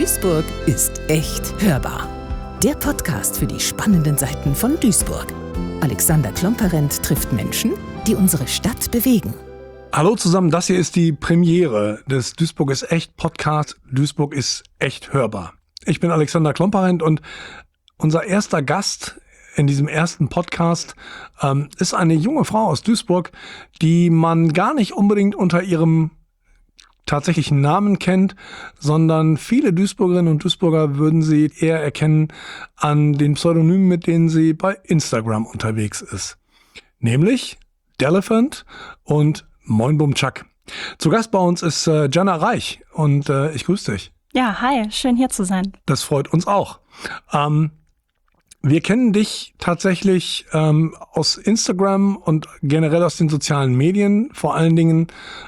Duisburg ist echt hörbar. Der Podcast für die spannenden Seiten von Duisburg. Alexander Klomperent trifft Menschen, die unsere Stadt bewegen. Hallo zusammen, das hier ist die Premiere des Duisburg ist echt Podcast. Duisburg ist echt hörbar. Ich bin Alexander Klomperent und unser erster Gast in diesem ersten Podcast ist eine junge Frau aus Duisburg, die man gar nicht unbedingt unter ihrem tatsächlichen Namen kennt, sondern viele Duisburgerinnen und Duisburger würden sie eher erkennen an den Pseudonymen, mit denen sie bei Instagram unterwegs ist. Nämlich Delephant und Moin Bum Chuck. Zu Gast bei uns ist Jana Reich und ich grüße dich. Ja, hi, schön hier zu sein. Das freut uns auch. Wir kennen dich tatsächlich aus Instagram und generell aus den sozialen Medien, vor allen Dingen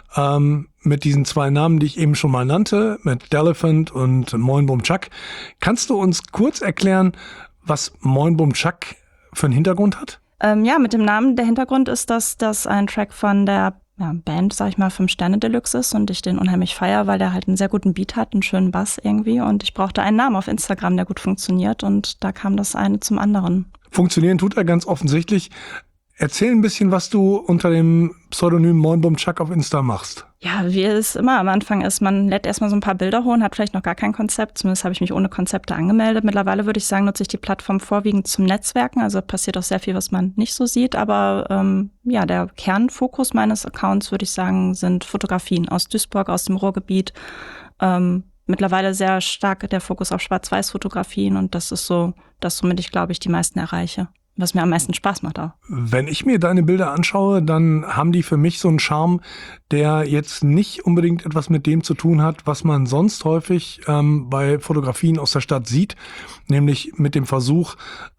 mit diesen zwei Namen, die ich eben schon mal nannte, mit Delephant und Moin Bum Chuck. Kannst du uns kurz erklären, was Moin Bum Chuck für einen Hintergrund hat? Ja, mit dem Namen, der Hintergrund ist, dass das ein Track von der Band, sag ich mal, 5 Sterne Deluxe ist und ich den unheimlich feiere, weil der halt einen sehr guten Beat hat, einen schönen Bass irgendwie und ich brauchte einen Namen auf Instagram, der gut funktioniert und da kam das eine zum anderen. Funktionieren tut er ganz offensichtlich. Erzähl ein bisschen, was du unter dem Pseudonym Moin Bum Chuck auf Insta machst. Ja, wie es immer am Anfang ist, man lädt erstmal so ein paar Bilder hoch und hat vielleicht noch gar kein Konzept. Zumindest habe ich mich ohne Konzepte angemeldet. Mittlerweile würde ich sagen, nutze ich die Plattform vorwiegend zum Netzwerken. Also passiert auch sehr viel, was man nicht so sieht. Aber der Kernfokus meines Accounts, würde ich sagen, sind Fotografien aus Duisburg, aus dem Ruhrgebiet. Mittlerweile sehr stark der Fokus auf Schwarz-Weiß-Fotografien. Und das ist so das, womit ich, glaube ich, die meisten erreiche. Was mir am meisten Spaß macht auch. Wenn ich mir deine Bilder anschaue, dann haben die für mich so einen Charme, der jetzt nicht unbedingt etwas mit dem zu tun hat, was man sonst häufig bei Fotografien aus der Stadt sieht, nämlich mit dem Versuch,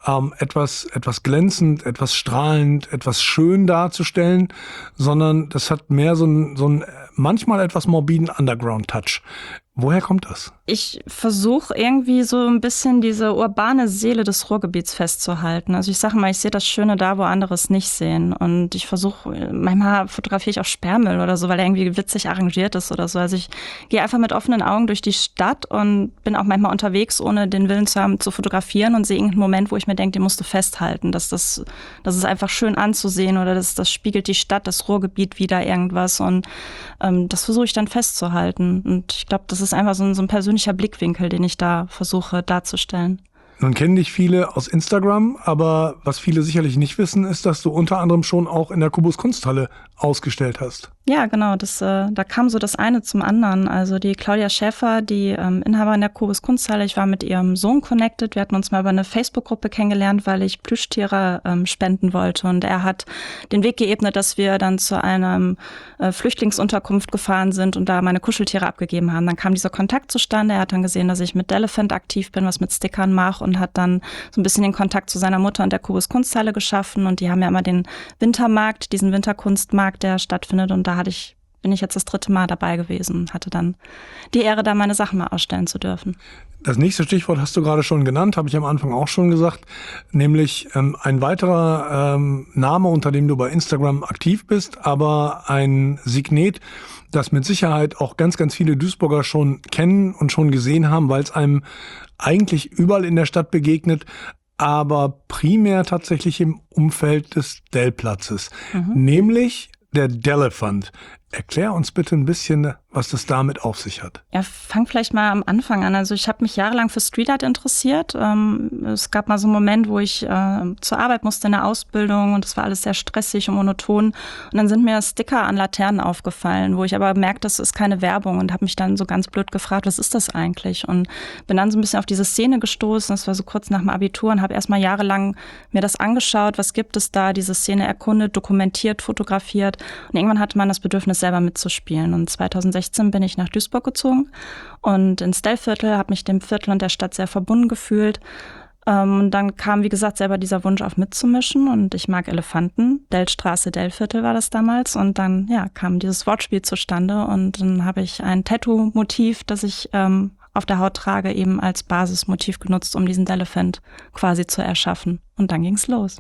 etwas glänzend, etwas strahlend, etwas schön darzustellen, sondern das hat mehr so einen manchmal etwas morbiden Underground-Touch. Woher kommt das? Ich versuche irgendwie so ein bisschen diese urbane Seele des Ruhrgebiets festzuhalten. Also ich sage mal, ich sehe das Schöne da, wo andere es nicht sehen. Und ich versuche, manchmal fotografiere ich auch Sperrmüll oder so, weil er irgendwie witzig arrangiert ist oder so. Also ich gehe einfach mit offenen Augen durch die Stadt und bin auch manchmal unterwegs, ohne den Willen zu haben, zu fotografieren und sehe irgendeinen Moment, wo ich mir denke, den musst du festhalten. Das ist einfach schön anzusehen oder das spiegelt die Stadt, das Ruhrgebiet wieder irgendwas. Und das versuche ich dann festzuhalten. Und ich glaube, das ist einfach so ein persönlicher Blickwinkel, den ich da versuche darzustellen. Nun kennen dich viele aus Instagram, aber was viele sicherlich nicht wissen, ist, dass du unter anderem schon auch in der Kubus Kunsthalle ausgestellt hast. Ja, genau. Da kam so das eine zum anderen. Also die Claudia Schäfer, die Inhaberin der Kubus Kunsthalle, ich war mit ihrem Sohn connected. Wir hatten uns mal über eine Facebook-Gruppe kennengelernt, weil ich Plüschtiere spenden wollte. Und er hat den Weg geebnet, dass wir dann zu einer Flüchtlingsunterkunft gefahren sind und da meine Kuscheltiere abgegeben haben. Dann kam dieser Kontakt zustande. Er hat dann gesehen, dass ich mit Delephant aktiv bin, was mit Stickern mache und hat dann so ein bisschen den Kontakt zu seiner Mutter und der Kubus Kunsthalle geschaffen. Und die haben ja immer den Wintermarkt, diesen Winterkunstmarkt, der stattfindet. Und da bin ich jetzt das 3. Mal dabei gewesen und hatte dann die Ehre, da meine Sachen mal ausstellen zu dürfen. Das nächste Stichwort hast du gerade schon genannt, habe ich am Anfang auch schon gesagt, nämlich ein weiterer Name, unter dem du bei Instagram aktiv bist, aber ein Signet, das mit Sicherheit auch ganz, ganz viele Duisburger schon kennen und schon gesehen haben, weil es einem eigentlich überall in der Stadt begegnet, aber primär tatsächlich im Umfeld des Dellplatzes, nämlich der Delephant. Erklär uns bitte ein bisschen, was das damit auf sich hat. Ja, fang vielleicht mal am Anfang an. Also ich habe mich jahrelang für Street Art interessiert. Es gab mal so einen Moment, wo ich zur Arbeit musste in der Ausbildung und es war alles sehr stressig und monoton. Und dann sind mir Sticker an Laternen aufgefallen, wo ich aber merkte, das ist keine Werbung und habe mich dann so ganz blöd gefragt, was ist das eigentlich? Und bin dann so ein bisschen auf diese Szene gestoßen. Das war so kurz nach dem Abitur und habe erstmal jahrelang mir das angeschaut. Was gibt es da? Diese Szene erkundet, dokumentiert, fotografiert. Und irgendwann hatte man das Bedürfnis, selber mitzuspielen. Und 2016 bin ich nach Duisburg gezogen und ins Dellviertel, habe mich dem Viertel und der Stadt sehr verbunden gefühlt. Und dann kam, wie gesagt, selber dieser Wunsch auf mitzumischen und ich mag Elefanten. Dellstraße, Dellviertel war das damals und dann kam dieses Wortspiel zustande und dann habe ich ein Tattoo-Motiv, das ich auf der Haut trage, eben als Basismotiv genutzt, um diesen Delephant quasi zu erschaffen. Und dann ging's los.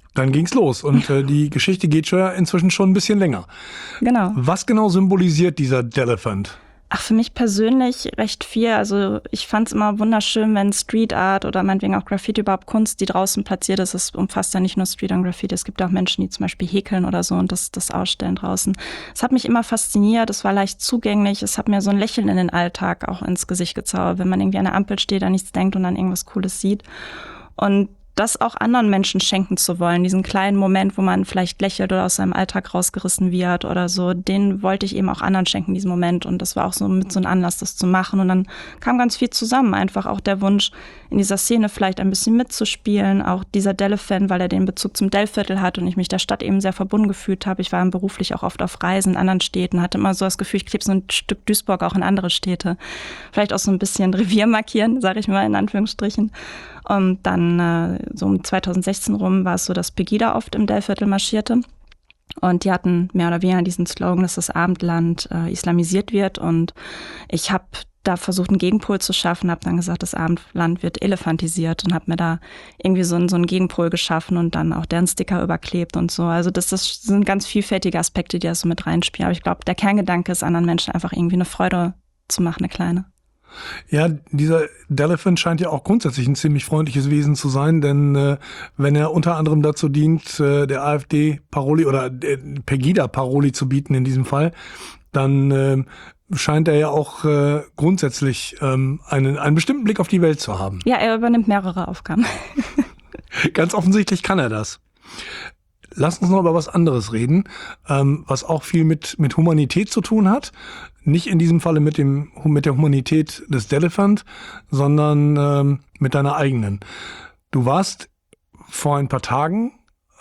Und die Geschichte geht inzwischen schon ein bisschen länger. Genau. Was genau symbolisiert dieser Delephant? Ach, für mich persönlich recht viel. Also ich fand es immer wunderschön, wenn Street Art oder meinetwegen auch Graffiti, überhaupt Kunst, die draußen platziert ist. Es umfasst ja nicht nur Street und Graffiti. Es gibt auch Menschen, die zum Beispiel häkeln oder so und das ausstellen draußen. Es hat mich immer fasziniert. Es war leicht zugänglich. Es hat mir so ein Lächeln in den Alltag auch ins Gesicht gezaubert, wenn man irgendwie an der Ampel steht, an nichts denkt und dann irgendwas Cooles sieht. Und das auch anderen Menschen schenken zu wollen, diesen kleinen Moment, wo man vielleicht lächelt oder aus seinem Alltag rausgerissen wird oder so, den wollte ich eben auch anderen schenken, diesen Moment. Und das war auch so mit so ein Anlass, das zu machen. Und dann kam ganz viel zusammen. Einfach auch der Wunsch, in dieser Szene vielleicht ein bisschen mitzuspielen. Auch dieser Delle-Fan, weil er den Bezug zum Dellviertel hat und ich mich der Stadt eben sehr verbunden gefühlt habe. Ich war beruflich auch oft auf Reisen in anderen Städten, hatte immer so das Gefühl, ich klebe so ein Stück Duisburg auch in andere Städte. Vielleicht auch so ein bisschen Revier markieren, sage ich mal in Anführungsstrichen. Und dann so um 2016 rum war es so, dass Pegida oft im Dellviertel marschierte. Und die hatten mehr oder weniger diesen Slogan, dass das Abendland islamisiert wird. Und ich habe da versucht, einen Gegenpol zu schaffen, habe dann gesagt, das Abendland wird elefantisiert und habe mir da irgendwie so einen Gegenpol geschaffen und dann auch deren Sticker überklebt und so. Also das sind ganz vielfältige Aspekte, die da so mit reinspielen. Aber ich glaube, der Kerngedanke ist, anderen Menschen einfach irgendwie eine Freude zu machen, eine kleine. Ja, dieser Delephant scheint ja auch grundsätzlich ein ziemlich freundliches Wesen zu sein, denn wenn er unter anderem dazu dient, der AfD Paroli oder Pegida Paroli zu bieten in diesem Fall, dann scheint er ja auch grundsätzlich einen bestimmten Blick auf die Welt zu haben. Ja, er übernimmt mehrere Aufgaben. Ganz offensichtlich kann er das. Lass uns noch über was anderes reden, was auch viel mit Humanität zu tun hat. Nicht in diesem Falle mit der Humanität des Delephant, sondern mit deiner eigenen. Du warst vor ein paar Tagen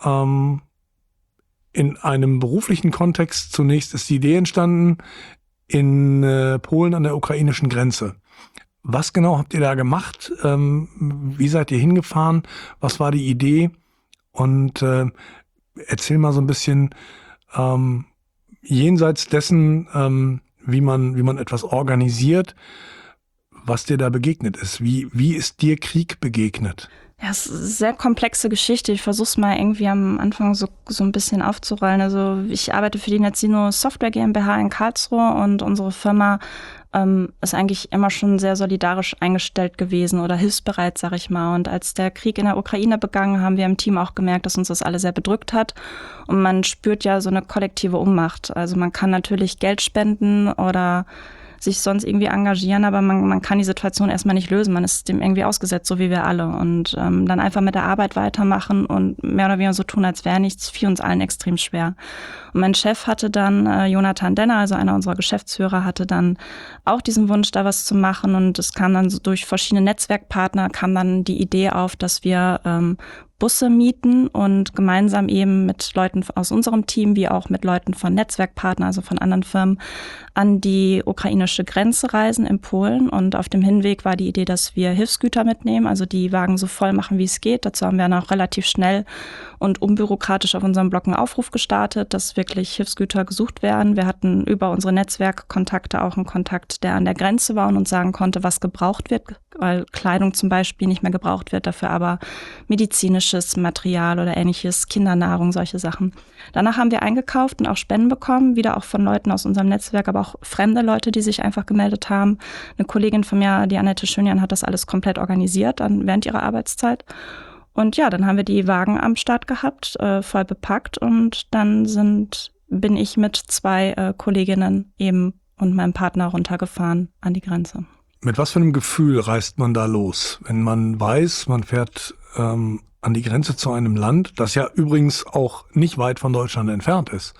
in einem beruflichen Kontext. Zunächst ist die Idee entstanden in Polen an der ukrainischen Grenze. Was genau habt ihr da gemacht? Wie seid ihr hingefahren? Was war die Idee? Und erzähl mal so ein bisschen jenseits dessen, wie man etwas organisiert, was dir da begegnet ist. Wie ist dir Krieg begegnet? Ja, es ist eine sehr komplexe Geschichte. Ich versuche es mal irgendwie am Anfang so ein bisschen aufzurollen. Also ich arbeite für die Netzino Software GmbH in Karlsruhe und unsere Firma ist eigentlich immer schon sehr solidarisch eingestellt gewesen oder hilfsbereit, sag ich mal. Und als der Krieg in der Ukraine begann, haben wir im Team auch gemerkt, dass uns das alle sehr bedrückt hat. Und man spürt ja so eine kollektive Ohnmacht. Also man kann natürlich Geld spenden oder sich sonst irgendwie engagieren, aber man kann die Situation erstmal nicht lösen. Man ist dem irgendwie ausgesetzt, so wie wir alle. Und dann einfach mit der Arbeit weitermachen und mehr oder weniger so tun, als wäre nichts, fiel uns allen extrem schwer. Und mein Chef hatte dann, Jonathan Denner, also einer unserer Geschäftsführer, hatte dann auch diesen Wunsch, da was zu machen. Und es kam dann so durch verschiedene Netzwerkpartner, kam dann die Idee auf, dass wir Busse mieten und gemeinsam eben mit Leuten aus unserem Team wie auch mit Leuten von Netzwerkpartnern, also von anderen Firmen, an die ukrainische Grenze reisen in Polen. Und auf dem Hinweg war die Idee, dass wir Hilfsgüter mitnehmen, also die Wagen so voll machen, wie es geht. Dazu haben wir dann auch relativ schnell und unbürokratisch auf unserem Blog einen Aufruf gestartet, dass wirklich Hilfsgüter gesucht werden. Wir hatten über unsere Netzwerkkontakte auch einen Kontakt, der an der Grenze war und uns sagen konnte, was gebraucht wird, weil Kleidung zum Beispiel nicht mehr gebraucht wird, dafür aber medizinisches Material oder ähnliches, Kindernahrung, solche Sachen. Danach haben wir eingekauft und auch Spenden bekommen, wieder auch von Leuten aus unserem Netzwerk, aber auch fremde Leute, die sich einfach gemeldet haben. Eine Kollegin von mir, die Annette Schönjan, hat das alles komplett organisiert während ihrer Arbeitszeit. Und ja, dann haben wir die Wagen am Start gehabt, voll bepackt und dann bin ich mit 2 Kolleginnen eben und meinem Partner runtergefahren an die Grenze. Mit was für einem Gefühl reist man da los, wenn man weiß, man fährt an die Grenze zu einem Land, das ja übrigens auch nicht weit von Deutschland entfernt ist.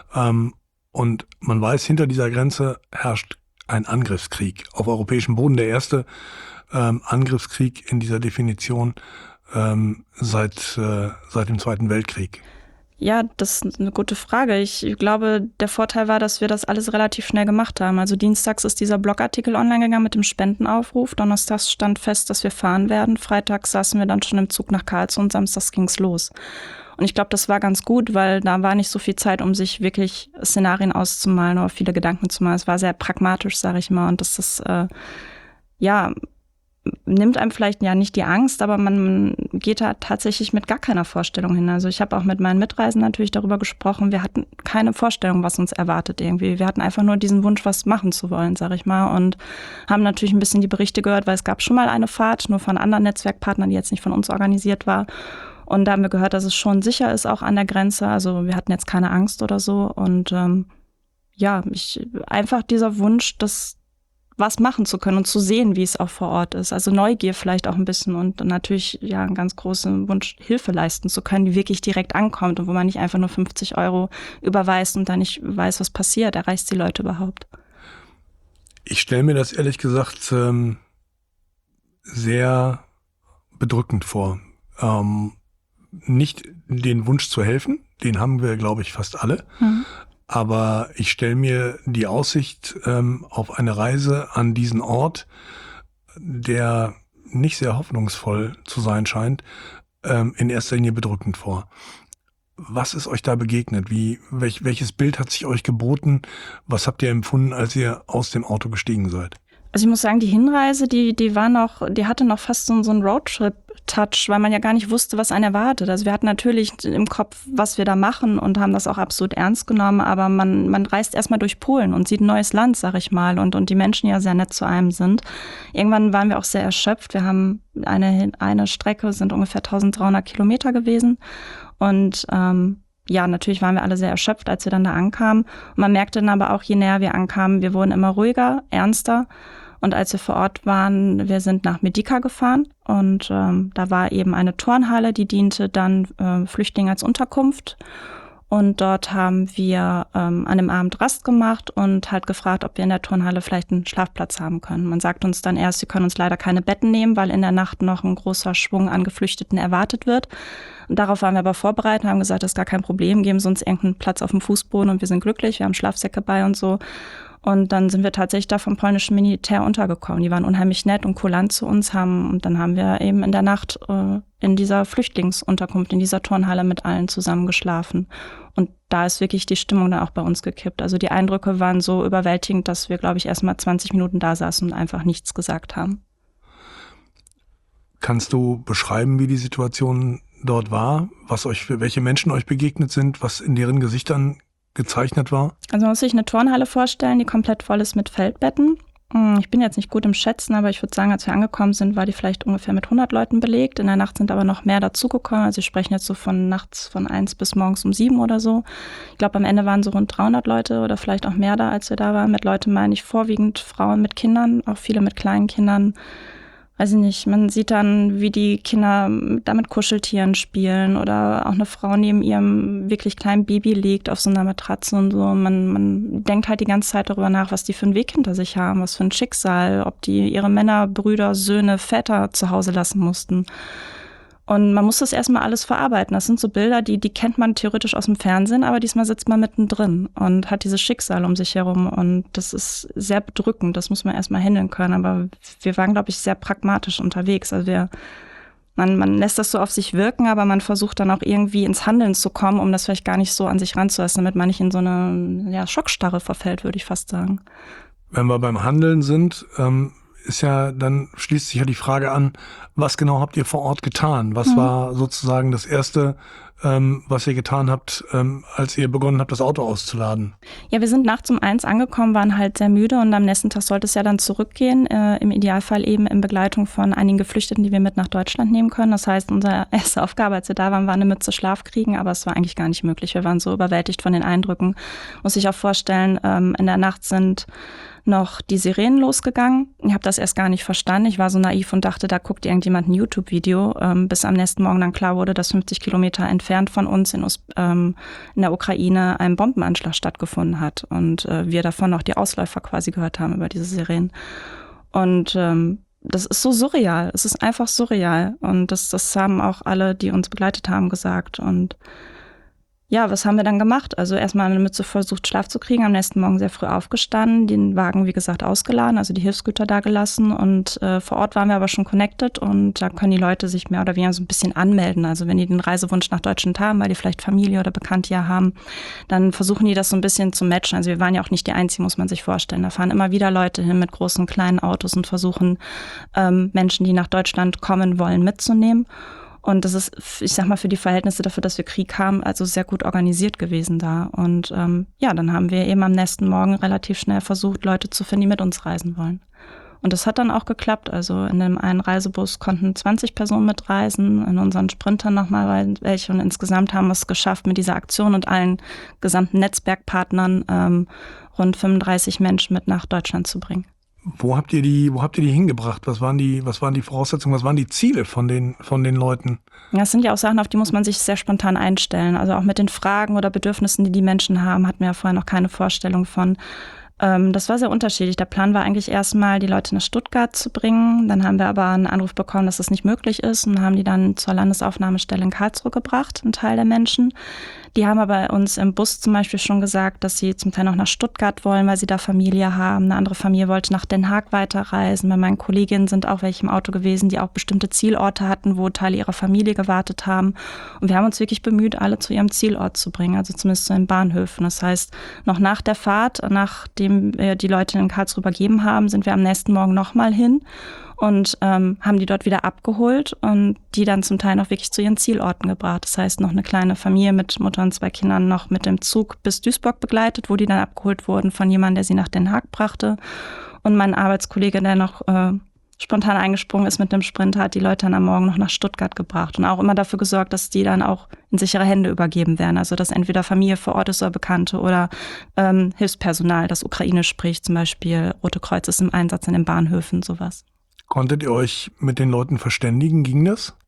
Und man weiß, hinter dieser Grenze herrscht ein Angriffskrieg auf europäischem Boden, der erste Angriffskrieg in dieser Definition seit dem Zweiten Weltkrieg. Ja, das ist eine gute Frage. Ich glaube, der Vorteil war, dass wir das alles relativ schnell gemacht haben. Also dienstags ist dieser Blogartikel online gegangen mit dem Spendenaufruf. Donnerstags stand fest, dass wir fahren werden. Freitags saßen wir dann schon im Zug nach Karlsruhe und samstags ging's los. Und ich glaube, das war ganz gut, weil da war nicht so viel Zeit, um sich wirklich Szenarien auszumalen oder viele Gedanken zu malen. Es war sehr pragmatisch, sage ich mal. Und das ist, nimmt einem vielleicht ja nicht die Angst, aber man geht da tatsächlich mit gar keiner Vorstellung hin. Also ich habe auch mit meinen Mitreisenden natürlich darüber gesprochen. Wir hatten keine Vorstellung, was uns erwartet irgendwie. Wir hatten einfach nur diesen Wunsch, was machen zu wollen, sag ich mal. Und haben natürlich ein bisschen die Berichte gehört, weil es gab schon mal eine Fahrt, nur von anderen Netzwerkpartnern, die jetzt nicht von uns organisiert war. Und da haben wir gehört, dass es schon sicher ist, auch an der Grenze. Also wir hatten jetzt keine Angst oder so. Und einfach dieser Wunsch, das was machen zu können und zu sehen, wie es auch vor Ort ist. Also Neugier vielleicht auch ein bisschen und natürlich ja einen ganz großen Wunsch, Hilfe leisten zu können, die wirklich direkt ankommt und wo man nicht einfach nur 50 € überweist und dann nicht weiß, was passiert. Erreicht die Leute überhaupt? Ich stelle mir das ehrlich gesagt sehr bedrückend vor. Nicht den Wunsch zu helfen, den haben wir, glaube ich, fast alle. Aber ich stelle mir die Aussicht auf eine Reise an diesen Ort, der nicht sehr hoffnungsvoll zu sein scheint, in erster Linie bedrückend vor. Was ist euch da begegnet? Welches Bild hat sich euch geboten? Was habt ihr empfunden, als ihr aus dem Auto gestiegen seid? Also ich muss sagen, die Hinreise, die hatte noch fast so einen Roadtrip-Touch, weil man ja gar nicht wusste, was einen erwartet. Also wir hatten natürlich im Kopf, was wir da machen und haben das auch absolut ernst genommen, aber man reist erstmal durch Polen und sieht ein neues Land, sag ich mal, und die Menschen ja sehr nett zu einem sind. Irgendwann waren wir auch sehr erschöpft. Wir haben eine Strecke, sind ungefähr 1300 Kilometer gewesen und natürlich waren wir alle sehr erschöpft, als wir dann da ankamen. Und man merkte dann aber auch, je näher wir ankamen, wir wurden immer ruhiger, ernster. Und als wir vor Ort waren, wir sind nach Medica gefahren und da war eben eine Turnhalle, die diente dann Flüchtlingen als Unterkunft. Und dort haben wir an dem Abend Rast gemacht und halt gefragt, ob wir in der Turnhalle vielleicht einen Schlafplatz haben können. Man sagt uns dann erst, sie können uns leider keine Betten nehmen, weil in der Nacht noch ein großer Schwung an Geflüchteten erwartet wird. Und darauf waren wir aber vorbereitet und haben gesagt, das ist gar kein Problem, geben Sie uns irgendeinen Platz auf dem Fußboden und wir sind glücklich, wir haben Schlafsäcke bei und so. Und dann sind wir tatsächlich da vom polnischen Militär untergekommen. Die waren unheimlich nett und kulant zu uns, und dann haben wir eben in der Nacht in dieser Flüchtlingsunterkunft, in dieser Turnhalle mit allen zusammen geschlafen. Und da ist wirklich die Stimmung dann auch bei uns gekippt. Also die Eindrücke waren so überwältigend, dass wir, glaube ich, erst mal 20 Minuten da saßen und einfach nichts gesagt haben. Kannst du beschreiben, wie die Situation dort war, welche Menschen euch begegnet sind, was in deren Gesichtern gezeichnet war? Also man muss sich eine Turnhalle vorstellen, die komplett voll ist mit Feldbetten. Ich bin jetzt nicht gut im Schätzen, aber ich würde sagen, als wir angekommen sind, war die vielleicht ungefähr mit 100 Leuten belegt. In der Nacht sind aber noch mehr dazugekommen. Also wir sprechen jetzt so von nachts von 1 bis morgens um 7 oder so. Ich glaube, am Ende waren so rund 300 Leute oder vielleicht auch mehr da, als wir da waren. Mit Leuten meine ich vorwiegend Frauen mit Kindern, auch viele mit kleinen Kindern. Weiß ich nicht, man sieht dann, wie die Kinder da mit Kuscheltieren spielen oder auch eine Frau neben ihrem wirklich kleinen Baby liegt auf so einer Matratze und so. Man denkt halt die ganze Zeit darüber nach, was die für einen Weg hinter sich haben, was für ein Schicksal, ob die ihre Männer, Brüder, Söhne, Väter zu Hause lassen mussten. Und man muss das erstmal alles verarbeiten. Das sind so Bilder, die kennt man theoretisch aus dem Fernsehen, aber diesmal sitzt man mittendrin und hat dieses Schicksal um sich herum. Und das ist sehr bedrückend, das muss man erstmal handeln können. Aber wir waren, glaube ich, sehr pragmatisch unterwegs. Also man lässt das so auf sich wirken, aber man versucht dann auch irgendwie ins Handeln zu kommen, um das vielleicht gar nicht so an sich ranzulassen, damit man nicht in so eine Schockstarre verfällt, würde ich fast sagen. Wenn wir beim Handeln sind, dann schließt sich ja die Frage an, was genau habt ihr vor Ort getan? Was war sozusagen das Erste, was ihr getan habt, als ihr begonnen habt, das Auto auszuladen? Ja, wir sind nachts um 1 angekommen, waren halt sehr müde und am nächsten Tag sollte es ja dann zurückgehen. Im Idealfall eben in Begleitung von einigen Geflüchteten, die wir mit nach Deutschland nehmen können. Das heißt, unsere erste Aufgabe, als wir da waren, war eine Mütze Schlaf kriegen, aber es war eigentlich gar nicht möglich. Wir waren so überwältigt von den Eindrücken. Muss ich auch vorstellen, in der Nacht sind noch die Sirenen losgegangen. Ich habe das erst gar nicht verstanden. Ich war so naiv und dachte, da guckt irgendjemand ein YouTube-Video, bis am nächsten Morgen dann klar wurde, dass 50 Kilometer entfernt von uns in der Ukraine ein Bombenanschlag stattgefunden hat und wir davon noch die Ausläufer quasi gehört haben über diese Sirenen. Und das ist so surreal. Es ist einfach surreal. Und das haben auch alle, die uns begleitet haben, gesagt. Und Ja, was haben wir dann gemacht? Also erstmal eine Mütze versucht, Schlaf zu kriegen, am nächsten Morgen sehr früh aufgestanden, den Wagen, wie gesagt, ausgeladen, also die Hilfsgüter da gelassen und vor Ort waren wir aber schon connected und da können die Leute sich mehr oder weniger so ein bisschen anmelden. Also wenn die den Reisewunsch nach Deutschland haben, weil die vielleicht Familie oder Bekannte ja haben, dann versuchen die das so ein bisschen zu matchen. Also wir waren ja auch nicht die Einzigen, muss man sich vorstellen. Da fahren immer wieder Leute hin mit großen und kleinen Autos und versuchen Menschen, die nach Deutschland kommen wollen, mitzunehmen. Und das ist, ich sag mal, für die Verhältnisse dafür, dass wir Krieg haben, also sehr gut organisiert gewesen da. Und dann haben wir eben am nächsten Morgen relativ schnell versucht, Leute zu finden, die mit uns reisen wollen. Und das hat dann auch geklappt. Also in dem einen Reisebus konnten 20 Personen mitreisen, in unseren Sprintern nochmal welche. Und insgesamt haben wir es geschafft, mit dieser Aktion und allen gesamten Netzwerkpartnern rund 35 Menschen mit nach Deutschland zu bringen. Wo habt ihr die hingebracht? Was waren die Voraussetzungen, was waren die Ziele von den Leuten? Ja, es sind ja auch Sachen, auf die muss man sich sehr spontan einstellen. Also auch mit den Fragen oder Bedürfnissen, die die Menschen haben, hatten wir ja vorher noch keine Vorstellung von. Das war sehr unterschiedlich. Der Plan war eigentlich erstmal, die Leute nach Stuttgart zu bringen. Dann haben wir aber einen Anruf bekommen, dass das nicht möglich ist und haben die dann zur Landesaufnahmestelle in Karlsruhe gebracht, ein Teil der Menschen. Die haben aber uns im Bus zum Beispiel schon gesagt, dass sie zum Teil noch nach Stuttgart wollen, weil sie da Familie haben. Eine andere Familie wollte nach Den Haag weiterreisen. Bei meinen Kolleginnen sind auch welche im Auto gewesen, die auch bestimmte Zielorte hatten, wo Teile ihrer Familie gewartet haben. Und wir haben uns wirklich bemüht, alle zu ihrem Zielort zu bringen, also zumindest zu den Bahnhöfen. Das heißt, noch nach der Fahrt, nachdem wir die Leute in Karlsruhe übergeben haben, sind wir am nächsten Morgen nochmal hin und haben die dort wieder abgeholt und die dann zum Teil noch wirklich zu ihren Zielorten gebracht. Das heißt, noch eine kleine Familie mit Mutter und 2 Kindern noch mit dem Zug bis Duisburg begleitet, wo die dann abgeholt wurden von jemandem, der sie nach Den Haag brachte. Und mein Arbeitskollege, der noch spontan eingesprungen ist mit dem Sprinter, hat die Leute dann am Morgen noch nach Stuttgart gebracht und auch immer dafür gesorgt, dass die dann auch in sichere Hände übergeben werden. Also dass entweder Familie vor Ort ist oder Bekannte oder Hilfspersonal, das Ukrainisch spricht, zum Beispiel Rote Kreuz ist im Einsatz in den Bahnhöfen, sowas. Konntet ihr euch mit den Leuten verständigen? Ging das?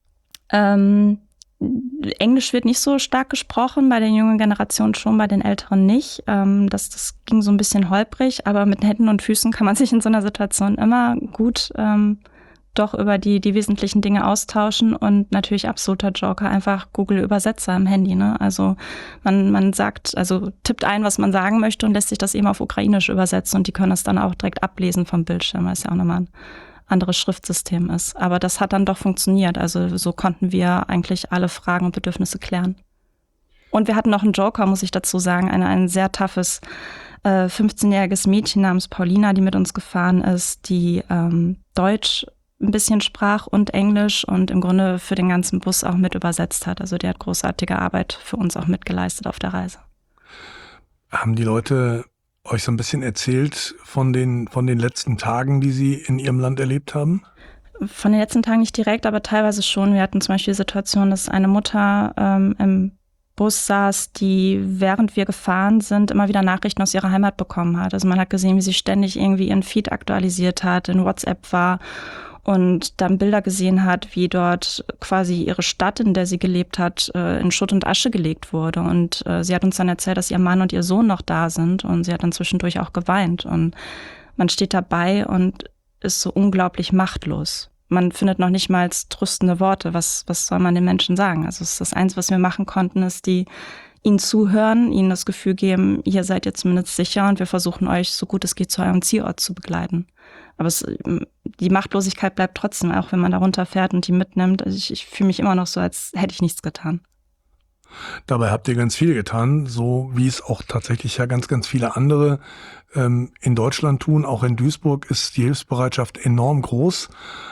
Englisch wird nicht so stark gesprochen, bei der jungen Generation schon, bei den Älteren nicht. Das ging so ein bisschen holprig, aber mit Händen und Füßen kann man sich in so einer Situation immer gut doch über die wesentlichen Dinge austauschen und natürlich absoluter Joker, einfach Google-Übersetzer im Handy. Ne? Also man sagt, also tippt ein, was man sagen möchte und lässt sich das eben auf Ukrainisch übersetzen und die können das dann auch direkt ablesen vom Bildschirm, weil es ja auch nochmal ein anderes Schriftsystem ist. Aber das hat dann doch funktioniert. Also so konnten wir eigentlich alle Fragen und Bedürfnisse klären. Und wir hatten noch einen Joker, muss ich dazu sagen, ein sehr toughes 15-jähriges Mädchen namens Paulina, die mit uns gefahren ist, die Deutsch ein bisschen sprach und Englisch und im Grunde für den ganzen Bus auch mit übersetzt hat. Also die hat großartige Arbeit für uns auch mitgeleistet auf der Reise. Haben die Leute euch so ein bisschen erzählt von den letzten Tagen, die sie in ihrem Land erlebt haben? Von den letzten Tagen nicht direkt, aber teilweise schon. Wir hatten zum Beispiel die Situation, dass eine Mutter im Bus saß, die, während wir gefahren sind, immer wieder Nachrichten aus ihrer Heimat bekommen hat. Also man hat gesehen, wie sie ständig irgendwie ihren Feed aktualisiert hat, in WhatsApp war und dann Bilder gesehen hat, wie dort quasi ihre Stadt, in der sie gelebt hat, in Schutt und Asche gelegt wurde. Und sie hat uns dann erzählt, dass ihr Mann und ihr Sohn noch da sind und sie hat dann zwischendurch auch geweint. Und man steht dabei und ist so unglaublich machtlos. Man findet noch nicht mal tröstende Worte. Was soll man den Menschen sagen? Also es ist das Einzige, was wir machen konnten, ist ihnen zuhören, ihnen das Gefühl geben, hier seid ihr zumindest sicher und wir versuchen euch, so gut es geht, zu eurem Zielort zu begleiten. Aber die Machtlosigkeit bleibt trotzdem, auch wenn man da runterfährt und die mitnimmt. Also ich fühle mich immer noch so, als hätte ich nichts getan. Dabei habt ihr ganz viel getan, so wie es auch tatsächlich ja ganz, ganz viele andere in Deutschland tun. Auch in Duisburg ist die Hilfsbereitschaft enorm groß.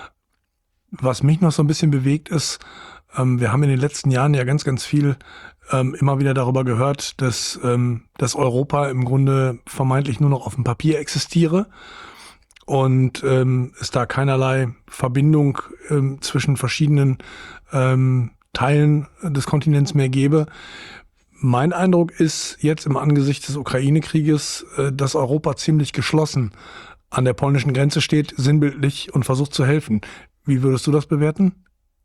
Was mich noch so ein bisschen bewegt ist, wir haben in den letzten Jahren ja ganz, ganz viel immer wieder darüber gehört, dass Europa im Grunde vermeintlich nur noch auf dem Papier existiere und es da keinerlei Verbindung zwischen verschiedenen Teilen des Kontinents mehr gäbe. Mein Eindruck ist jetzt im Angesicht des Ukraine-Krieges, dass Europa ziemlich geschlossen an der polnischen Grenze steht, sinnbildlich und versucht zu helfen. Wie würdest du das bewerten?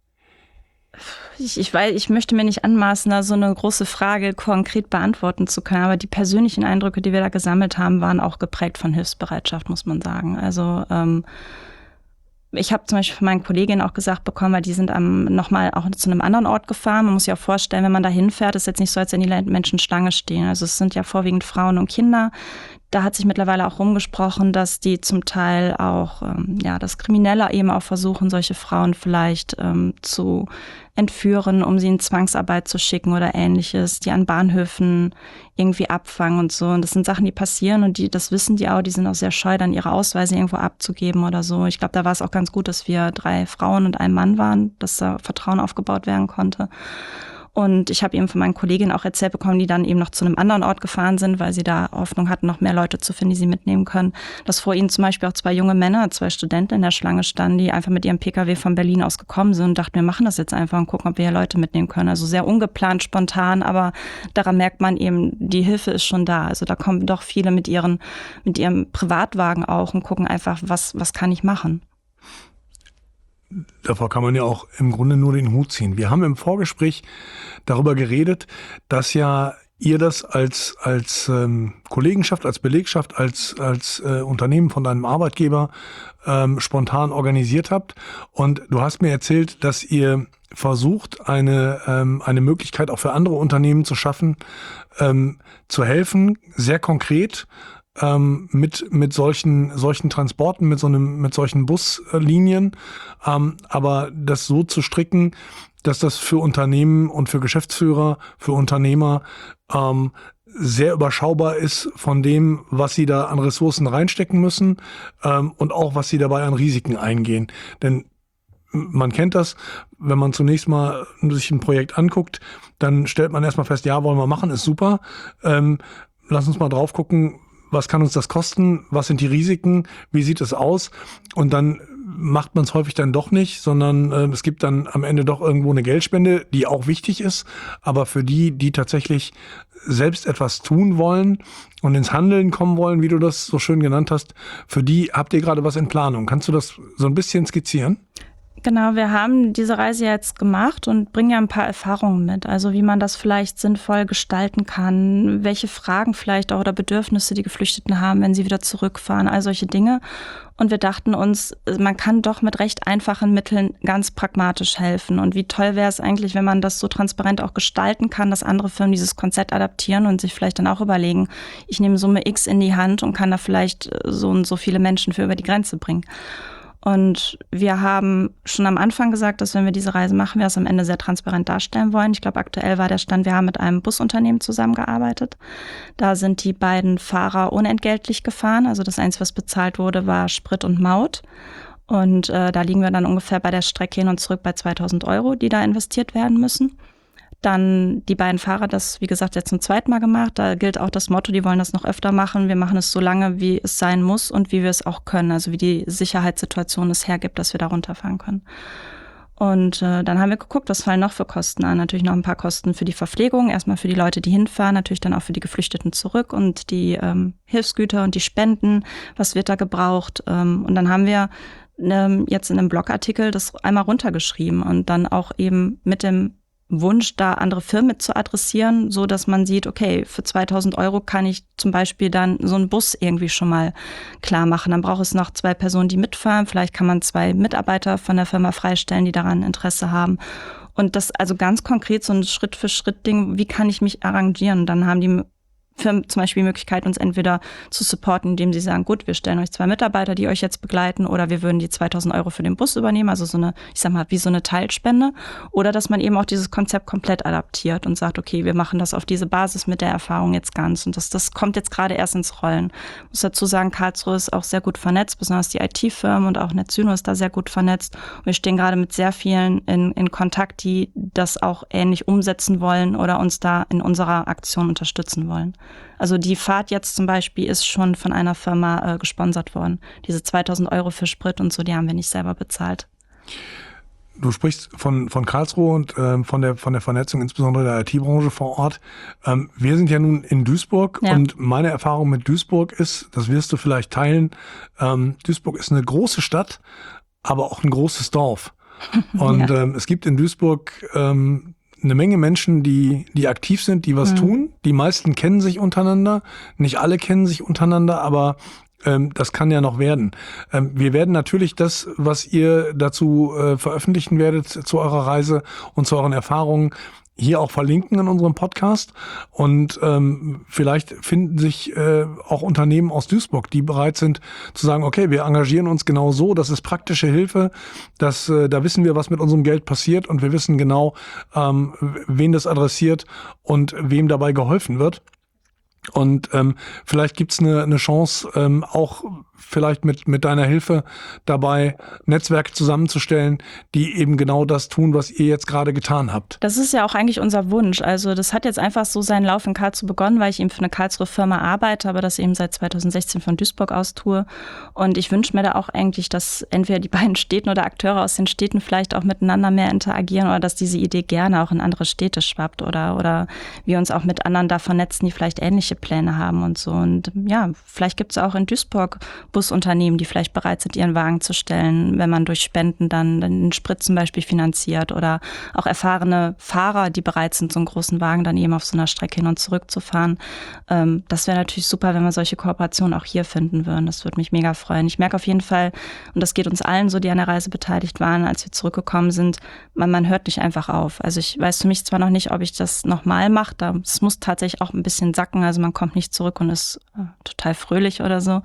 Ich möchte mir nicht anmaßen, da so eine große Frage konkret beantworten zu können, aber die persönlichen Eindrücke, die wir da gesammelt haben, waren auch geprägt von Hilfsbereitschaft, muss man sagen. Also ich habe zum Beispiel von meinen Kolleginnen auch gesagt bekommen, weil die sind nochmal auch zu einem anderen Ort gefahren. Man muss sich auch vorstellen, wenn man da hinfährt, ist jetzt nicht so, als wenn die Menschen Schlange stehen. Also es sind ja vorwiegend Frauen und Kinder. Da hat sich mittlerweile auch rumgesprochen, dass die zum Teil auch, dass Kriminelle eben auch versuchen, solche Frauen vielleicht zu entführen, um sie in Zwangsarbeit zu schicken oder Ähnliches, die an Bahnhöfen irgendwie abfangen und so. Und das sind Sachen, die passieren und das wissen die auch, die sind auch sehr scheu, dann ihre Ausweise irgendwo abzugeben oder so. Ich glaube, da war es auch ganz gut, dass wir 3 Frauen und ein Mann waren, dass da Vertrauen aufgebaut werden konnte. Und ich habe eben von meinen Kolleginnen auch erzählt bekommen, die dann eben noch zu einem anderen Ort gefahren sind, weil sie da Hoffnung hatten, noch mehr Leute zu finden, die sie mitnehmen können. Dass vor ihnen zum Beispiel auch 2 junge Männer, 2 Studenten in der Schlange standen, die einfach mit ihrem Pkw von Berlin aus gekommen sind und dachten, wir machen das jetzt einfach und gucken, ob wir hier Leute mitnehmen können. Also sehr ungeplant, spontan, aber daran merkt man eben, die Hilfe ist schon da. Also da kommen doch viele mit ihrem Privatwagen auch und gucken einfach, was kann ich machen. Davor kann man ja auch im Grunde nur den Hut ziehen. Wir haben im Vorgespräch darüber geredet, dass ja ihr das als Kollegenschaft, als Belegschaft, als Unternehmen von deinem Arbeitgeber spontan organisiert habt. Und du hast mir erzählt, dass ihr versucht, eine Möglichkeit auch für andere Unternehmen zu schaffen, zu helfen, sehr konkret, mit solchen Transporten, mit solchen Buslinien, aber das so zu stricken, dass das für Unternehmen und für Geschäftsführer, für Unternehmer sehr überschaubar ist von dem, was sie da an Ressourcen reinstecken müssen und auch, was sie dabei an Risiken eingehen. Denn man kennt das, wenn man zunächst mal sich ein Projekt anguckt, dann stellt man erstmal fest, ja, wollen wir machen, ist super. Lass uns mal drauf gucken, was kann uns das kosten? Was sind die Risiken? Wie sieht es aus? Und dann macht man es häufig dann doch nicht, sondern es gibt dann am Ende doch irgendwo eine Geldspende, die auch wichtig ist. Aber für die tatsächlich selbst etwas tun wollen und ins Handeln kommen wollen, wie du das so schön genannt hast, für die habt ihr gerade was in Planung. Kannst du das so ein bisschen skizzieren? Genau, wir haben diese Reise jetzt gemacht und bringen ja ein paar Erfahrungen mit. Also wie man das vielleicht sinnvoll gestalten kann, welche Fragen vielleicht auch oder Bedürfnisse die Geflüchteten haben, wenn sie wieder zurückfahren, all solche Dinge. Und wir dachten uns, man kann doch mit recht einfachen Mitteln ganz pragmatisch helfen. Und wie toll wäre es eigentlich, wenn man das so transparent auch gestalten kann, dass andere Firmen dieses Konzept adaptieren und sich vielleicht dann auch überlegen, ich nehme Summe X in die Hand und kann da vielleicht so und so viele Menschen für über die Grenze bringen. Und wir haben schon am Anfang gesagt, dass wenn wir diese Reise machen, wir es am Ende sehr transparent darstellen wollen. Ich glaube, aktuell war der Stand, wir haben mit einem Busunternehmen zusammengearbeitet. Da sind die beiden Fahrer unentgeltlich gefahren. Also das Einzige, was bezahlt wurde, war Sprit und Maut. Und da liegen wir dann ungefähr bei der Strecke hin und zurück bei 2.000 €, die da investiert werden müssen. Dann die beiden Fahrer, das wie gesagt jetzt zum 2. Mal gemacht. Da gilt auch das Motto, die wollen das noch öfter machen. Wir machen es so lange, wie es sein muss und wie wir es auch können. Also wie die Sicherheitssituation es hergibt, dass wir da runterfahren können. Und dann haben wir geguckt, was fallen noch für Kosten an. Natürlich noch ein paar Kosten für die Verpflegung, erstmal für die Leute, die hinfahren, natürlich dann auch für die Geflüchteten zurück und die Hilfsgüter und die Spenden, was wird da gebraucht. Und dann haben wir jetzt in einem Blogartikel das einmal runtergeschrieben und dann auch eben mit dem Wunsch, da andere Firmen mit zu adressieren, so dass man sieht, okay, für 2.000 € kann ich zum Beispiel dann so einen Bus irgendwie schon mal klar machen. Dann braucht es noch 2 Personen, die mitfahren. Vielleicht kann man 2 Mitarbeiter von der Firma freistellen, die daran Interesse haben. Und das also ganz konkret so ein Schritt-für-Schritt-Ding, wie kann ich mich arrangieren? Und dann haben die Firmen zum Beispiel die Möglichkeit, uns entweder zu supporten, indem sie sagen, gut, wir stellen euch 2 Mitarbeiter, die euch jetzt begleiten, oder wir würden die 2.000 € für den Bus übernehmen, also so eine, ich sag mal, wie so eine Teilspende. Oder dass man eben auch dieses Konzept komplett adaptiert und sagt, okay, wir machen das auf diese Basis mit der Erfahrung jetzt ganz. Und das kommt jetzt gerade erst ins Rollen. Ich muss dazu sagen, Karlsruhe ist auch sehr gut vernetzt, besonders die IT-Firmen und auch Netzyno ist da sehr gut vernetzt. Und wir stehen gerade mit sehr vielen in Kontakt, die das auch ähnlich umsetzen wollen oder uns da in unserer Aktion unterstützen wollen. Also die Fahrt jetzt zum Beispiel ist schon von einer Firma gesponsert worden. Diese 2.000 € für Sprit und so, die haben wir nicht selber bezahlt. Du sprichst von Karlsruhe und von der Vernetzung, insbesondere der IT-Branche vor Ort. Wir sind ja nun in Duisburg und meine Erfahrung mit Duisburg ist, das wirst du vielleicht teilen, Duisburg ist eine große Stadt, aber auch ein großes Dorf. Und es gibt in Duisburg eine Menge Menschen, die aktiv sind, die was tun. Die meisten kennen sich untereinander. Nicht alle kennen sich untereinander, aber Das kann ja noch werden. Wir werden natürlich das, was ihr dazu veröffentlichen werdet zu eurer Reise und zu euren Erfahrungen, hier auch verlinken in unserem Podcast. Und vielleicht finden sich auch Unternehmen aus Duisburg, die bereit sind zu sagen, okay, wir engagieren uns genau so, das ist praktische Hilfe, da wissen wir, was mit unserem Geld passiert und wir wissen genau, wen das adressiert und wem dabei geholfen wird. Und vielleicht gibt's eine Chance, auch vielleicht mit deiner Hilfe dabei, Netzwerke zusammenzustellen, die eben genau das tun, was ihr jetzt gerade getan habt. Das ist ja auch eigentlich unser Wunsch. Also das hat jetzt einfach so seinen Lauf in Karlsruhe begonnen, weil ich eben für eine Karlsruher Firma arbeite, aber das eben seit 2016 von Duisburg aus tue. Und ich wünsche mir da auch eigentlich, dass entweder die beiden Städten oder Akteure aus den Städten vielleicht auch miteinander mehr interagieren oder dass diese Idee gerne auch in andere Städte schwappt oder wir uns auch mit anderen da vernetzen, die vielleicht ähnliche Pläne haben und so. Und ja, vielleicht gibt es auch in Duisburg Busunternehmen, die vielleicht bereit sind, ihren Wagen zu stellen, wenn man durch Spenden dann den Sprit zum Beispiel finanziert oder auch erfahrene Fahrer, die bereit sind, so einen großen Wagen dann eben auf so einer Strecke hin und zurück zu fahren. Das wäre natürlich super, wenn wir solche Kooperationen auch hier finden würden. Das würde mich mega freuen. Ich merke auf jeden Fall, und das geht uns allen so, die an der Reise beteiligt waren, als wir zurückgekommen sind, man hört nicht einfach auf. Also ich weiß für mich zwar noch nicht, ob ich das nochmal mache. Es muss tatsächlich auch ein bisschen sacken. Also man kommt nicht zurück und ist total fröhlich oder so.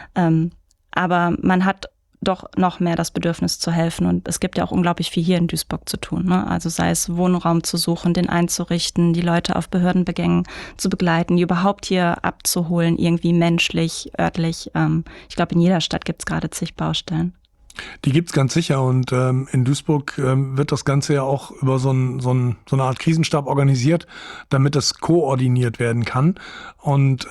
Aber man hat doch noch mehr das Bedürfnis zu helfen. Und es gibt ja auch unglaublich viel hier in Duisburg zu tun, ne? Also sei es Wohnraum zu suchen, den einzurichten, die Leute auf Behördenbegängen zu begleiten, die überhaupt hier abzuholen, irgendwie menschlich, örtlich. Ich glaube, in jeder Stadt gibt es gerade zig Baustellen. Die gibt's ganz sicher und in Duisburg wird das Ganze ja auch über so eine Art Krisenstab organisiert, damit es koordiniert werden kann. Und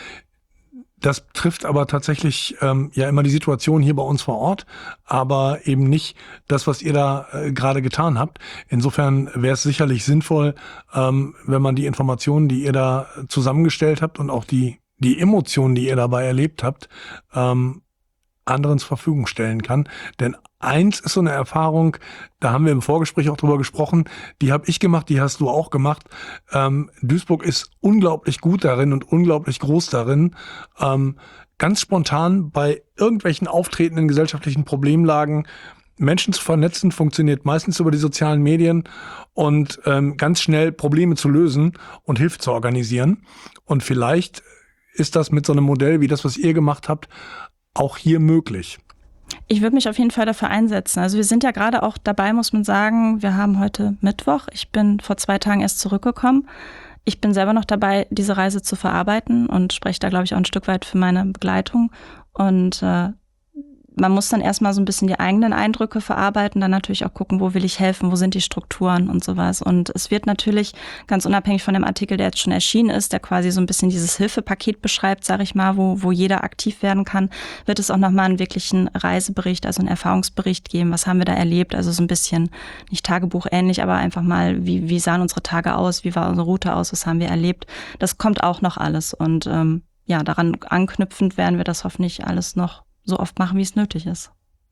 das trifft aber tatsächlich ja immer die Situation hier bei uns vor Ort, aber eben nicht das, was ihr da gerade getan habt. Insofern wäre es sicherlich sinnvoll, wenn man die Informationen, die ihr da zusammengestellt habt und auch die Emotionen, die ihr dabei erlebt habt, anderen zur Verfügung stellen kann. Denn eins ist so eine Erfahrung, da haben wir im Vorgespräch auch drüber gesprochen, die habe ich gemacht, die hast du auch gemacht. Duisburg ist unglaublich gut darin und unglaublich groß darin, ganz spontan bei irgendwelchen auftretenden gesellschaftlichen Problemlagen Menschen zu vernetzen, funktioniert meistens über die sozialen Medien und ganz schnell Probleme zu lösen und Hilfe zu organisieren. Und vielleicht ist das mit so einem Modell wie das, was ihr gemacht habt, auch hier möglich. Ich würde mich auf jeden Fall dafür einsetzen. Also wir sind ja gerade auch dabei, muss man sagen, wir haben heute Mittwoch. Ich bin vor 2 Tagen erst zurückgekommen. Ich bin selber noch dabei, diese Reise zu verarbeiten und spreche da, glaube ich, auch ein Stück weit für meine Begleitung. Und man muss dann erstmal so ein bisschen die eigenen Eindrücke verarbeiten, dann natürlich auch gucken, wo will ich helfen, wo sind die Strukturen und sowas. Und es wird natürlich, ganz unabhängig von dem Artikel, der jetzt schon erschienen ist, der quasi so ein bisschen dieses Hilfepaket beschreibt, sage ich mal, wo jeder aktiv werden kann, wird es auch nochmal einen wirklichen Reisebericht, also einen Erfahrungsbericht geben. Was haben wir da erlebt? Also so ein bisschen, nicht Tagebuch ähnlich, aber einfach mal, wie sahen unsere Tage aus? Wie war unsere Route aus? Was haben wir erlebt? Das kommt auch noch alles. Und ja, daran anknüpfend werden wir das hoffentlich alles noch so oft machen, wie es nötig ist.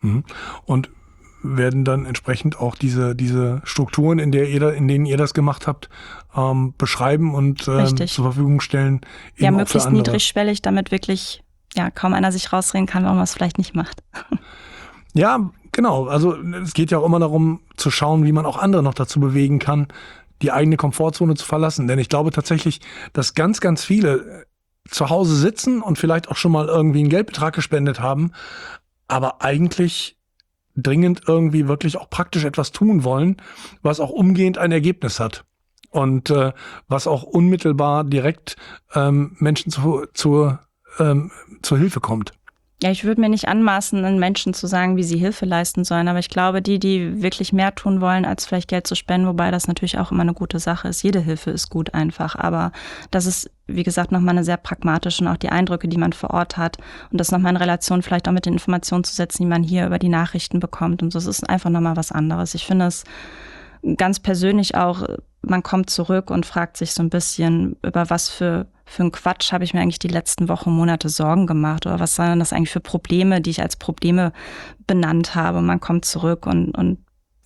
Und werden dann entsprechend auch diese Strukturen, in denen ihr das gemacht habt, beschreiben und zur Verfügung stellen. Eben ja, auch möglichst für andere. Niedrigschwellig, damit wirklich kaum einer sich rausreden kann, warum man es vielleicht nicht macht. Ja, genau. Also es geht ja auch immer darum zu schauen, wie man auch andere noch dazu bewegen kann, die eigene Komfortzone zu verlassen. Denn ich glaube tatsächlich, dass ganz, ganz viele zu Hause sitzen und vielleicht auch schon mal irgendwie einen Geldbetrag gespendet haben, aber eigentlich dringend irgendwie wirklich auch praktisch etwas tun wollen, was auch umgehend ein Ergebnis hat und was auch unmittelbar direkt Menschen zur Hilfe kommt. Ja, ich würde mir nicht anmaßen, den Menschen zu sagen, wie sie Hilfe leisten sollen, aber ich glaube, die wirklich mehr tun wollen, als vielleicht Geld zu spenden, wobei das natürlich auch immer eine gute Sache ist. Jede Hilfe ist gut einfach, aber das ist, wie gesagt, nochmal eine sehr pragmatische und auch die Eindrücke, die man vor Ort hat und das nochmal in Relation vielleicht auch mit den Informationen zu setzen, die man hier über die Nachrichten bekommt und so. Es ist einfach nochmal was anderes. Ich finde es ganz persönlich auch, man kommt zurück und fragt sich so ein bisschen, über was für einen Quatsch habe ich mir eigentlich die letzten Wochen, Monate Sorgen gemacht oder was waren das eigentlich für Probleme, die ich als Probleme benannt habe. Man kommt zurück und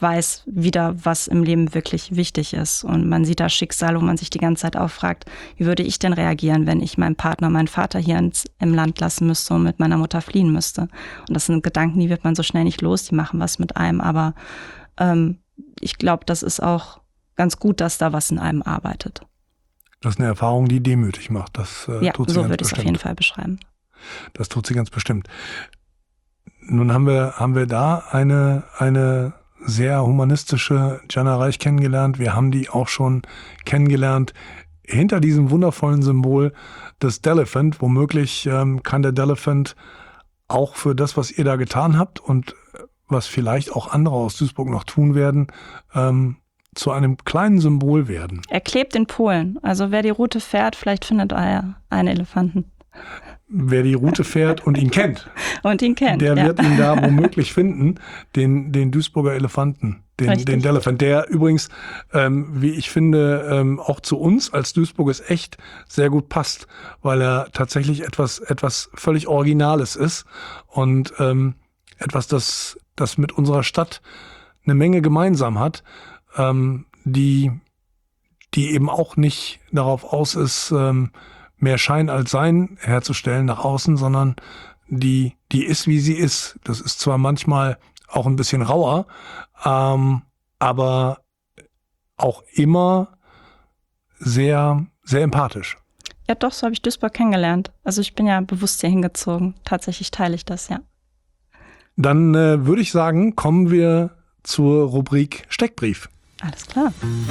weiß wieder, was im Leben wirklich wichtig ist. Und man sieht da Schicksale, wo man sich die ganze Zeit auch fragt, wie würde ich denn reagieren, wenn ich meinen Partner, meinen Vater hier im Land lassen müsste und mit meiner Mutter fliehen müsste. Und das sind Gedanken, die wird man so schnell nicht los, die machen was mit einem. Aber ich glaube, das ist auch ganz gut, dass da was in einem arbeitet. Das ist eine Erfahrung, die demütig macht. Das ja, tut sie so ganz würde ich es auf bestimmt. jeden Fall beschreiben. Das tut sie ganz bestimmt. Nun haben wir da eine sehr humanistische Gianna Reich kennengelernt. Wir haben die auch schon kennengelernt hinter diesem wundervollen Symbol des Delephant. Womöglich kann der Delephant auch für das, was ihr da getan habt und was vielleicht auch andere aus Duisburg noch tun werden, zu einem kleinen Symbol werden. Er klebt in Polen. Also wer die Route fährt, vielleicht findet er einen Elefanten. Wer die Route fährt und ihn kennt, der wird ihn da womöglich finden, den Duisburger Elefanten, den Delephant, der übrigens, wie ich finde, auch zu uns als Duisburg ist echt sehr gut passt, weil er tatsächlich etwas völlig Originales ist und etwas, das mit unserer Stadt eine Menge gemeinsam hat, die eben auch nicht darauf aus ist, mehr Schein als Sein herzustellen nach außen, sondern die ist, wie sie ist. Das ist zwar manchmal auch ein bisschen rauer, aber auch immer sehr, sehr empathisch. Ja doch, so habe ich Duisburg kennengelernt. Also ich bin ja bewusst hier hingezogen. Tatsächlich teile ich das, ja. Dann würde ich sagen, kommen wir zur Rubrik Steckbrief. Alles klar.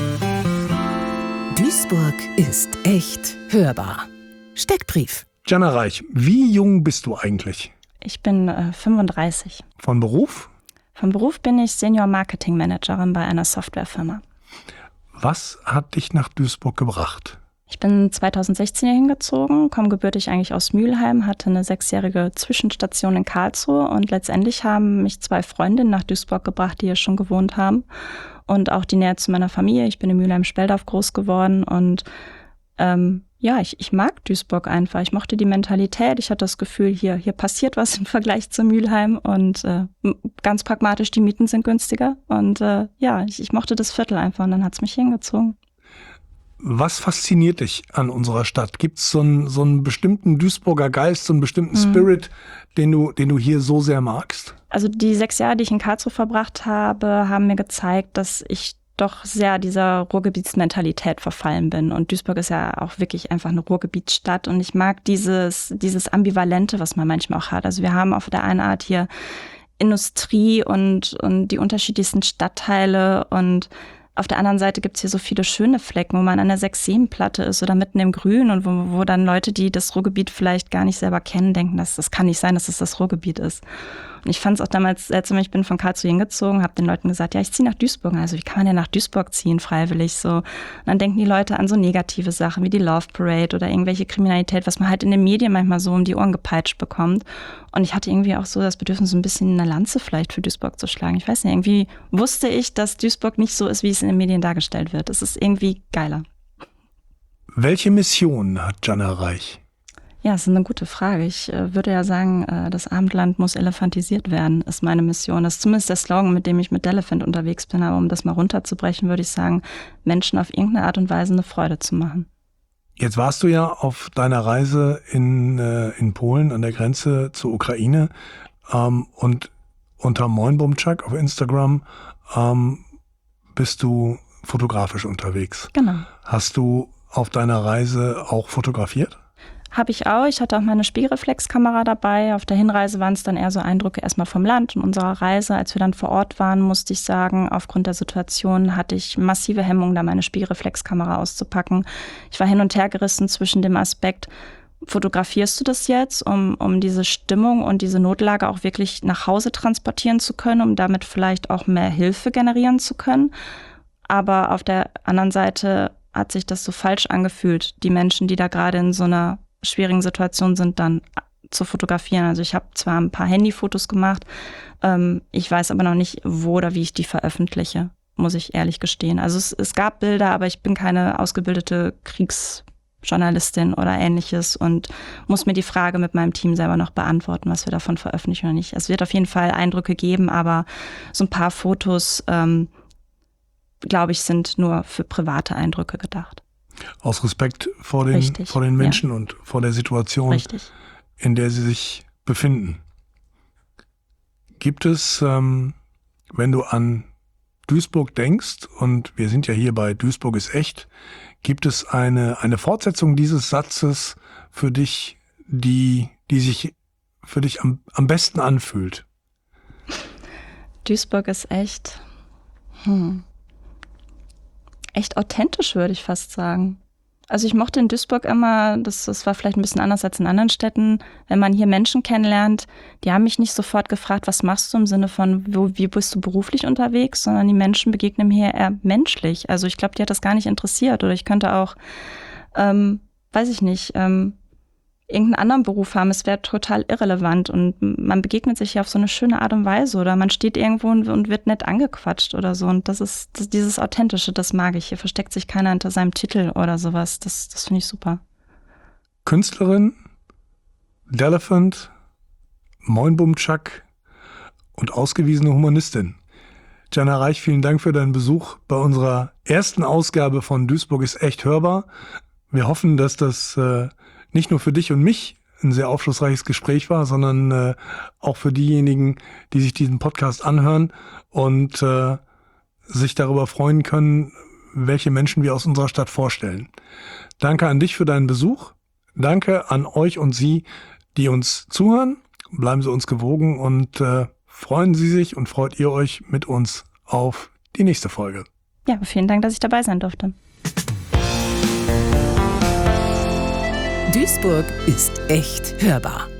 Duisburg ist echt hörbar. Steckbrief. Gianna Reich, wie jung bist du eigentlich? Ich bin 35. Von Beruf? Von Beruf bin ich Senior Marketing Managerin bei einer Softwarefirma. Was hat dich nach Duisburg gebracht? Ich bin 2016 hier hingezogen, komme gebürtig eigentlich aus Mülheim, hatte eine 6-jährige Zwischenstation in Karlsruhe und letztendlich haben mich 2 Freundinnen nach Duisburg gebracht, die hier schon gewohnt haben und auch die Nähe zu meiner Familie. Ich bin in Mülheim-Speldorf groß geworden und ich mag Duisburg einfach. Ich mochte die Mentalität. Ich hatte das Gefühl, hier passiert was im Vergleich zu Mülheim und ganz pragmatisch, die Mieten sind günstiger und ich mochte das Viertel einfach und dann hat es mich hingezogen. Was fasziniert dich an unserer Stadt? Gibt es so einen bestimmten Duisburger Geist, so einen bestimmten Spirit, den du hier so sehr magst? Also die 6 Jahre, die ich in Karlsruhe verbracht habe, haben mir gezeigt, dass ich doch sehr dieser Ruhrgebietsmentalität verfallen bin. Und Duisburg ist ja auch wirklich einfach eine Ruhrgebietsstadt. Und ich mag dieses Ambivalente, was man manchmal auch hat. Also wir haben auf der einen Art hier Industrie und die unterschiedlichsten Stadtteile und auf der anderen Seite gibt's hier so viele schöne Flecken, wo man an der 6-7-Platte ist oder mitten im Grün und wo dann Leute, die das Ruhrgebiet vielleicht gar nicht selber kennen, denken, dass das kann nicht sein, dass es das Ruhrgebiet ist. Und ich fand es auch damals seltsam, ich bin von Karlsruhe hingezogen, habe den Leuten gesagt, ja, ich ziehe nach Duisburg. Also wie kann man denn nach Duisburg ziehen, freiwillig so? Und dann denken die Leute an so negative Sachen wie die Love Parade oder irgendwelche Kriminalität, was man halt in den Medien manchmal so um die Ohren gepeitscht bekommt. Und ich hatte irgendwie auch so das Bedürfnis, so ein bisschen eine Lanze vielleicht für Duisburg zu schlagen. Ich weiß nicht, irgendwie wusste ich, dass Duisburg nicht so ist, wie es in den Medien dargestellt wird. Es ist irgendwie geiler. Welche Mission hat Gianna Reich? Ja, das ist eine gute Frage. Ich würde ja sagen, das Abendland muss elefantisiert werden, ist meine Mission. Das ist zumindest der Slogan, mit dem ich mit Delephant unterwegs bin. Aber um das mal runterzubrechen, würde ich sagen, Menschen auf irgendeine Art und Weise eine Freude zu machen. Jetzt warst du ja auf deiner Reise in Polen an der Grenze zur Ukraine und unter Moinbumczak auf Instagram bist du fotografisch unterwegs. Genau. Hast du auf deiner Reise auch fotografiert? Habe ich auch. Ich hatte auch meine Spiegelreflexkamera dabei. Auf der Hinreise waren es dann eher so Eindrücke erstmal vom Land und unserer Reise. Als wir dann vor Ort waren, musste ich sagen, aufgrund der Situation hatte ich massive Hemmungen, da meine Spiegelreflexkamera auszupacken. Ich war hin und her gerissen zwischen dem Aspekt, fotografierst du das jetzt, um diese Stimmung und diese Notlage auch wirklich nach Hause transportieren zu können, um damit vielleicht auch mehr Hilfe generieren zu können. Aber auf der anderen Seite hat sich das so falsch angefühlt, die Menschen, die da gerade in so einer schwierigen Situation sind, dann zu fotografieren. Also ich habe zwar ein paar Handyfotos gemacht, ich weiß aber noch nicht, wo oder wie ich die veröffentliche, muss ich ehrlich gestehen. Also es gab Bilder, aber ich bin keine ausgebildete Journalistin oder ähnliches und muss mir die Frage mit meinem Team selber noch beantworten, was wir davon veröffentlichen oder nicht. Es wird auf jeden Fall Eindrücke geben, aber so ein paar Fotos, glaube ich, sind nur für private Eindrücke gedacht. Aus Respekt vor den Menschen und vor der Situation, in der sie sich befinden. Gibt es, wenn du an Duisburg denkst, und wir sind ja hier bei Duisburg ist echt, gibt es eine Fortsetzung dieses Satzes für dich, die sich für dich am besten anfühlt? Duisburg ist echt. Echt authentisch, würde ich fast sagen. Also ich mochte in Duisburg immer, das war vielleicht ein bisschen anders als in anderen Städten, wenn man hier Menschen kennenlernt, die haben mich nicht sofort gefragt, was machst du im Sinne von, wie bist du beruflich unterwegs, sondern die Menschen begegnen mir eher menschlich. Also ich glaube, die hat das gar nicht interessiert. Oder ich könnte auch, weiß ich nicht, irgendeinen anderen Beruf haben, es wäre total irrelevant und man begegnet sich ja auf so eine schöne Art und Weise oder man steht irgendwo und wird nett angequatscht oder so und dieses Authentische, das mag ich. Hier versteckt sich keiner hinter seinem Titel oder sowas, das finde ich super. Künstlerin, Delephant, Moinbumtschak und ausgewiesene Humanistin. Jana Reich, vielen Dank für deinen Besuch bei unserer ersten Ausgabe von Duisburg ist echt hörbar. Wir hoffen, dass das nicht nur für dich und mich ein sehr aufschlussreiches Gespräch war, sondern auch für diejenigen, die sich diesen Podcast anhören und sich darüber freuen können, welche Menschen wir aus unserer Stadt vorstellen. Danke an dich für deinen Besuch. Danke an euch und Sie, die uns zuhören. Bleiben Sie uns gewogen und freuen Sie sich und freut ihr euch mit uns auf die nächste Folge. Ja, vielen Dank, dass ich dabei sein durfte. Duisburg ist echt hörbar.